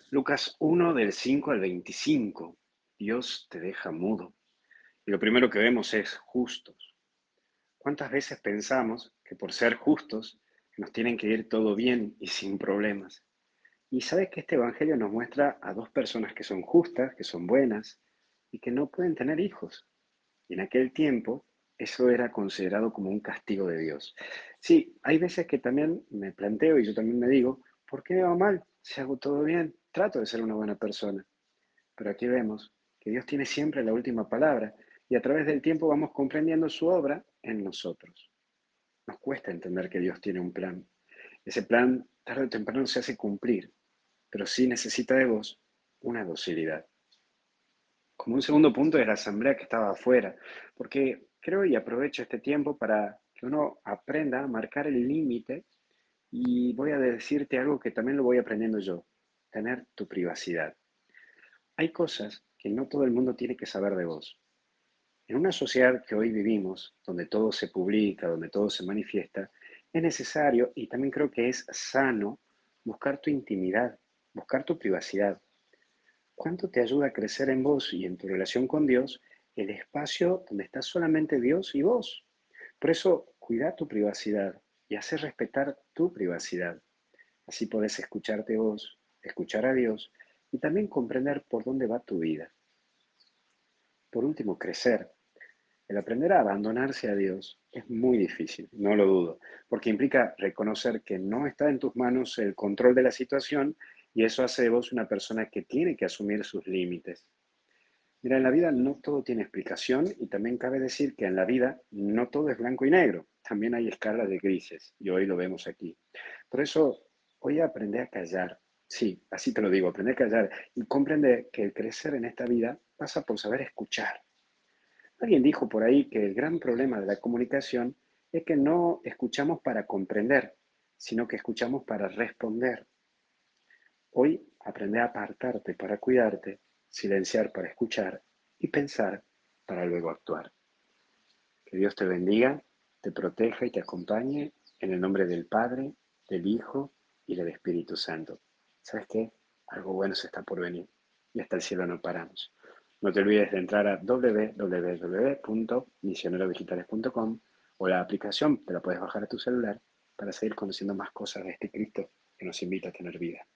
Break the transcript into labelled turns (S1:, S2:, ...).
S1: Lucas 1 del 5 al 25. Dios te deja mudo. Y lo primero que vemos es justos. ¿Cuántas veces pensamos que por ser justos nos tienen que ir todo bien y sin problemas? Y sabes que este evangelio nos muestra a dos personas que son justas, que son buenas y que no pueden tener hijos. Y en aquel tiempo eso era considerado como un castigo de Dios. Sí, hay veces que también me planteo y yo también me digo, ¿por qué me va mal si hago todo bien? Trato de ser una buena persona. Pero aquí vemos que Dios tiene siempre la última palabra y a través del tiempo vamos comprendiendo su obra en nosotros. Nos cuesta entender que Dios tiene un plan. Ese plan tarde o temprano se hace cumplir, pero sí necesita de vos una docilidad. Como un segundo punto es la asamblea que estaba afuera, porque creo y aprovecho este tiempo para que uno aprenda a marcar el límite y voy a decirte algo que también lo voy aprendiendo yo, tener tu privacidad. Hay cosas que no todo el mundo tiene que saber de vos. En una sociedad que hoy vivimos, donde todo se publica, donde todo se manifiesta, es necesario y también creo que es sano buscar tu intimidad, buscar tu privacidad. ¿Cuánto te ayuda a crecer en vos y en tu relación con Dios el espacio donde está solamente Dios y vos? Por eso, cuida tu privacidad y hacer respetar tu privacidad. Así podés escucharte vos, escuchar a Dios y también comprender por dónde va tu vida. Por último, crecer. El aprender a abandonarse a Dios es muy difícil, no lo dudo, porque implica reconocer que no está en tus manos el control de la situación y eso hace de vos una persona que tiene que asumir sus límites. Mira, en la vida no todo tiene explicación y también cabe decir que en la vida no todo es blanco y negro, también hay escalas de grises y hoy lo vemos aquí. Por eso hoy aprender a callar, sí, así te lo digo, aprender a callar y comprender que el crecer en esta vida pasa por saber escuchar. Alguien dijo por ahí que el gran problema de la comunicación es que no escuchamos para comprender, sino que escuchamos para responder. Hoy aprende a apartarte para cuidarte, silenciar para escuchar y pensar para luego actuar. Que Dios te bendiga, te proteja y te acompañe en el nombre del Padre, del Hijo y del Espíritu Santo. ¿Sabes qué? Algo bueno se está por venir y hasta el cielo no paramos. No te olvides de entrar a www.misionerodigitales.com o la aplicación, te la puedes bajar a tu celular para seguir conociendo más cosas de este Cristo que nos invita a tener vida.